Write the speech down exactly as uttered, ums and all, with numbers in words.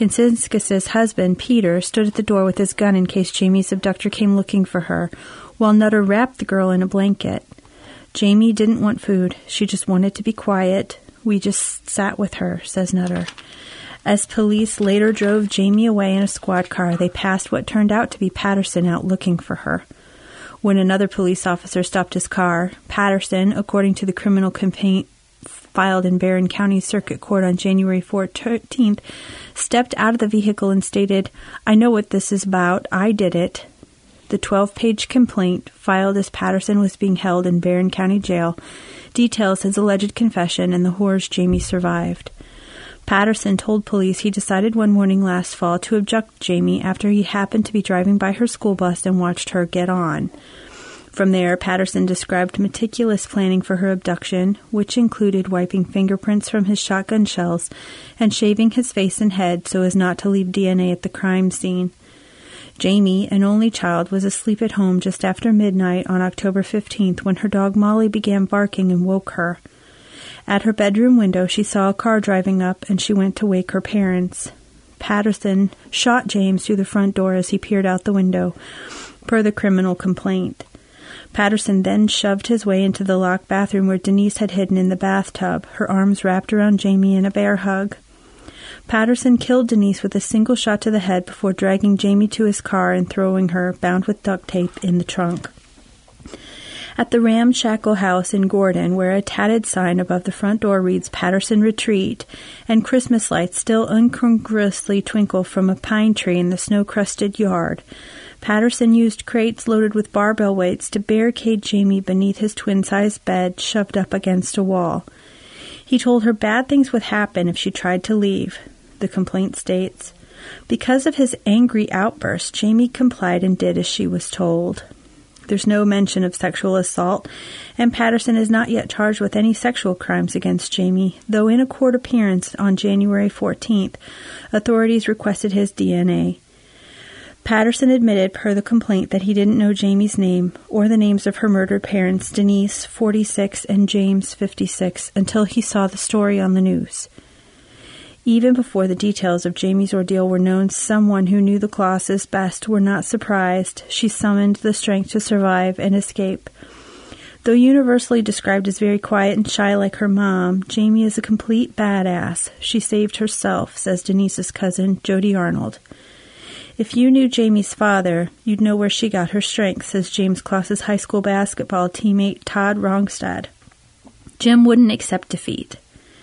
Kinsiskis's husband, Peter, stood at the door with his gun in case Jamie's abductor came looking for her, while Nutter wrapped the girl in a blanket. Jamie didn't want food. She just wanted to be quiet. We just sat with her, says Nutter. As police later drove Jamie away in a squad car, they passed what turned out to be Patterson out looking for her. When another police officer stopped his car, Patterson, according to the criminal complaint filed in Barron County Circuit Court on January fourteenth, stepped out of the vehicle and stated, "I know what this is about. I did it." The twelve-page complaint, filed as Patterson was being held in Barron County Jail, details his alleged confession and the horrors Jamie survived. Patterson told police he decided one morning last fall to abduct Jamie after he happened to be driving by her school bus and watched her get on. From there, Patterson described meticulous planning for her abduction, which included wiping fingerprints from his shotgun shells and shaving his face and head so as not to leave D N A at the crime scene. Jamie, an only child, was asleep at home just after midnight on October fifteenth when her dog Molly began barking and woke her. At her bedroom window, she saw a car driving up, and she went to wake her parents. Patterson shot James through the front door as he peered out the window, per the criminal complaint. Patterson then shoved his way into the locked bathroom where Denise had hidden in the bathtub, her arms wrapped around Jamie in a bear hug. Patterson killed Denise with a single shot to the head before dragging Jamie to his car and throwing her, bound with duct tape, in the trunk. At the ramshackle house in Gordon, where a tatted sign above the front door reads Patterson Retreat, and Christmas lights still incongruously twinkle from a pine tree in the snow-crusted yard, Patterson used crates loaded with barbell weights to barricade Jamie beneath his twin-sized bed shoved up against a wall. He told her bad things would happen if she tried to leave, the complaint states. Because of his angry outburst, Jamie complied and did as she was told. There's no mention of sexual assault, and Patterson is not yet charged with any sexual crimes against Jamie, though in a court appearance on January fourteenth, authorities requested his D N A. Patterson admitted per the complaint that he didn't know Jamie's name or the names of her murdered parents, Denise, forty-six, and James, fifty-six, until he saw the story on the news. Even before the details of Jamie's ordeal were known, someone who knew the Clauses best were not surprised. She summoned the strength to survive and escape. Though universally described as very quiet and shy like her mom, Jamie is a complete badass. She saved herself, says Denise's cousin, Jody Arnold. If you knew Jamie's father, you'd know where she got her strength, says James Claus's high school basketball teammate Todd Rongstad. Jim wouldn't accept defeat.